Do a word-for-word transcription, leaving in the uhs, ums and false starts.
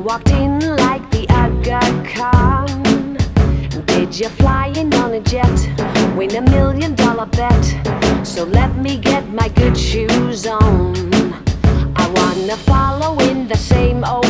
walked in like the Aga Khan. Did you fly in on a jet? Win a million dollar bet. So let me get my good shoes on. I wanna follow in the same old